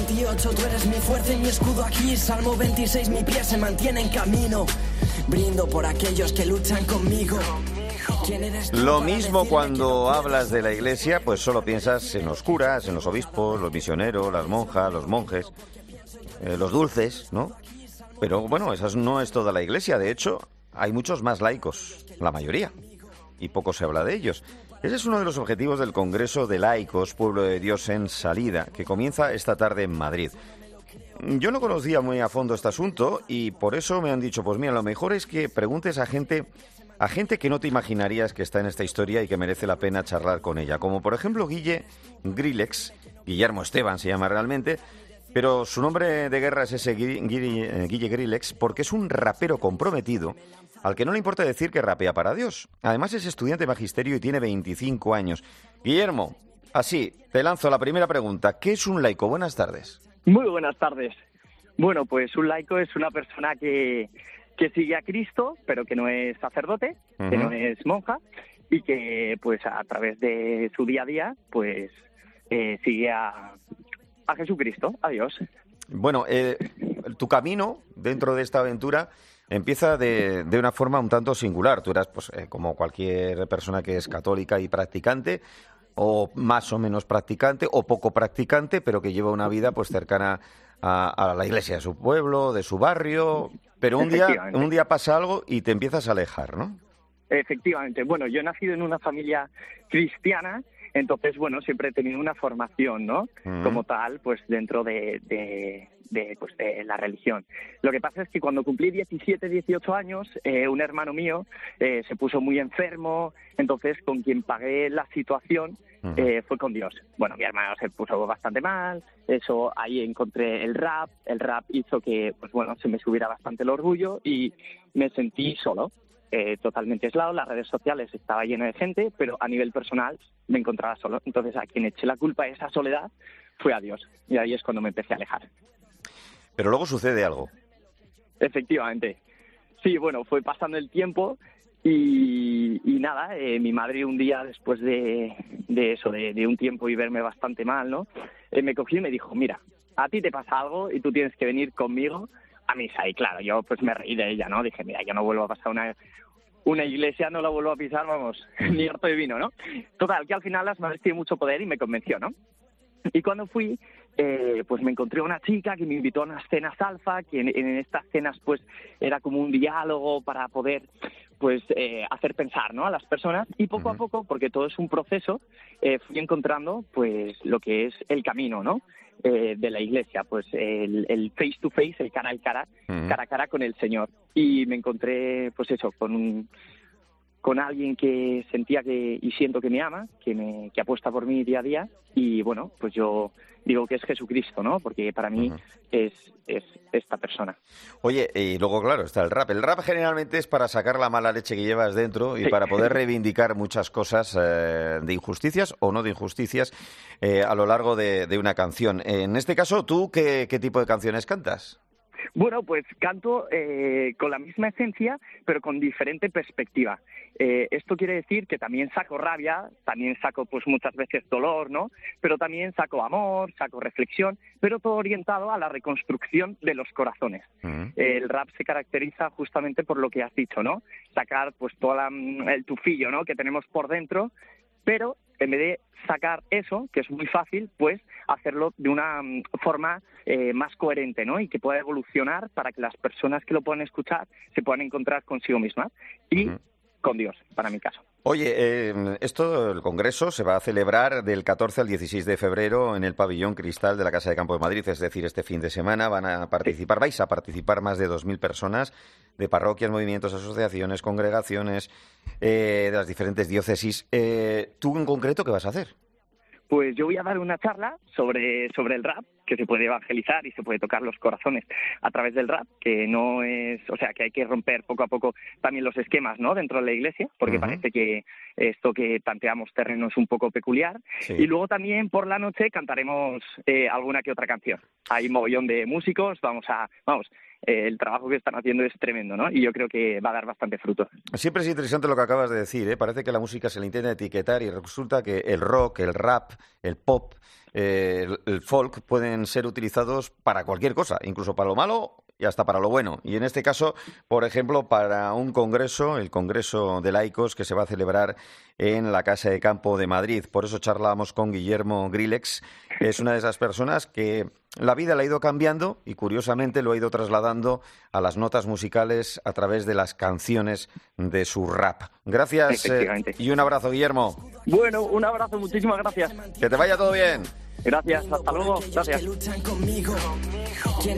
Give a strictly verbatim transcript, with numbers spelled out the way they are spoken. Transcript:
veintiocho, tú eres mi fuerza y mi escudo aquí. Salmo veintiséis, mi pie se mantiene en camino. Brindo por aquellos que luchan conmigo. Lo mismo cuando hablas de la Iglesia, pues solo piensas en los curas, en los obispos, los misioneros, las monjas, los monjes, eh, los dulces, ¿no? Pero bueno, esa no es toda la Iglesia. De hecho, hay muchos más laicos, la mayoría, y poco se habla de ellos. Ese es uno de los objetivos del Congreso de Laicos, Pueblo de Dios en Salida, que comienza esta tarde en Madrid. Yo no conocía muy a fondo este asunto y por eso me han dicho, pues mira, lo mejor es que preguntes a gente, a gente que no te imaginarías que está en esta historia y que merece la pena charlar con ella. Como por ejemplo Guille Grillex, Guillermo Esteban se llama realmente, pero su nombre de guerra es ese Guille, Guille Grillex porque es un rapero comprometido al que no le importa decir que rapea para Dios. Además es estudiante de magisterio y tiene veinticinco años. Guillermo, así, te lanzo la primera pregunta. ¿Qué es un laico? Buenas tardes. Muy buenas tardes. Bueno, pues un laico es una persona que, que sigue a Cristo, pero que no es sacerdote, uh-huh. que no es monja, y que pues a través de su día a día, pues eh, sigue a, a Jesucristo, a Dios. Bueno, eh, tu camino dentro de esta aventura empieza de, de una forma un tanto singular. Tú eras, pues, eh, como cualquier persona que es católica y practicante, o más o menos practicante, o poco practicante, pero que lleva una vida pues cercana a, a la iglesia de su pueblo, de su barrio. Pero un día, un día pasa algo y te empiezas a alejar, ¿no? Efectivamente. Bueno, yo he nacido en una familia cristiana, entonces, bueno, siempre he tenido una formación, ¿no? Uh-huh. Como tal, pues dentro de, de, de, pues, de la religión. Lo que pasa es que cuando cumplí diecisiete, dieciocho años, eh, un hermano mío eh, se puso muy enfermo, entonces con quien pagué la situación uh-huh. eh, fue con Dios. Bueno, mi hermano se puso bastante mal, eso, ahí encontré el rap, el rap hizo que, pues bueno, se me subiera bastante el orgullo y me sentí solo. Eh, totalmente aislado, las redes sociales estaba lleno de gente, pero a nivel personal me encontraba solo. Entonces a quien eché la culpa de esa soledad fue a Dios. Y ahí es cuando me empecé a alejar. Pero luego sucede algo. Efectivamente. Sí, bueno, fue pasando el tiempo y, y nada, eh, mi madre un día después de, de eso, de, de un tiempo y verme bastante mal, ¿no? Eh, me cogió y me dijo, mira, a ti te pasa algo y tú tienes que venir conmigo a misa. Y claro, yo pues me reí de ella, ¿no? Dije, mira, yo no vuelvo a pasar una una iglesia, no la vuelvo a pisar, vamos, ni harto de vino, ¿no? Total, que al final las madres tienen mucho poder y me convenció, ¿no? Y cuando fui, eh, pues me encontré una chica que me invitó a unas cenas alfa, que en, en estas cenas pues era como un diálogo para poder pues eh, hacer pensar, ¿no?, a las personas, y poco uh-huh. a poco, porque todo es un proceso, eh, fui encontrando pues lo que es el camino, ¿no?, eh, de la iglesia, pues el, el face to face, el cara a cara, uh-huh. cara a cara con el Señor. Y me encontré pues eso, con un con alguien que sentía que y siento que me ama, que me que apuesta por mí día a día, y bueno, pues yo digo que es Jesucristo, ¿no? Porque para mí uh-huh. es, es esta persona. Oye, y luego claro, está el rap. El rap generalmente es para sacar la mala leche que llevas dentro y sí. para poder reivindicar muchas cosas eh, de injusticias o no de injusticias eh, a lo largo de, de una canción. En este caso, ¿tú qué, qué tipo de canciones cantas? Bueno, pues canto eh, con la misma esencia, pero con diferente perspectiva. Eh, esto quiere decir que también saco rabia, también saco pues muchas veces dolor, ¿no? Pero también saco amor, saco reflexión, pero todo orientado a la reconstrucción de los corazones. Uh-huh. Eh, el rap se caracteriza justamente por lo que has dicho, ¿no? Sacar pues todo la, el tufillo, ¿no?, que tenemos por dentro, pero en vez de sacar eso, que es muy fácil, pues hacerlo de una um, forma eh, más coherente, ¿no?, y que pueda evolucionar para que las personas que lo puedan escuchar se puedan encontrar consigo mismas y uh-huh. con Dios, para mi caso. Oye, eh, esto, el Congreso se va a celebrar del catorce al dieciséis de febrero en el Pabellón Cristal de la Casa de Campo de Madrid, es decir, este fin de semana van a participar, vais a participar más de dos mil personas de parroquias, movimientos, asociaciones, congregaciones, eh, de las diferentes diócesis. Eh, ¿Tú en concreto qué vas a hacer? Pues yo voy a dar una charla sobre, sobre el rap, que se puede evangelizar y se puede tocar los corazones a través del rap, que no es, o sea, que hay que romper poco a poco también los esquemas, ¿no?, dentro de la iglesia, porque uh-huh. parece que esto que tanteamos terreno es un poco peculiar. Sí. Y luego también por la noche cantaremos eh, alguna que otra canción. Hay mogollón de músicos, vamos a, vamos, Eh, el trabajo que están haciendo es tremendo, ¿no? Y yo creo que va a dar bastante fruto. Siempre es interesante lo que acabas de decir, ¿eh? Parece que la música se le intenta etiquetar y resulta que el rock, el rap, el pop, eh, el, el folk pueden ser utilizados para cualquier cosa, incluso para lo malo y hasta para lo bueno. Y en este caso, por ejemplo, para un congreso, el Congreso de Laicos, que se va a celebrar en la Casa de Campo de Madrid. Por eso charlábamos con Guillermo Grillex. Es una de esas personas que la vida la ha ido cambiando y, curiosamente, lo ha ido trasladando a las notas musicales a través de las canciones de su rap. Gracias eh, y un abrazo, Guillermo. Bueno, un abrazo, muchísimas gracias. Que te vaya todo bien. Gracias, hasta luego. Gracias.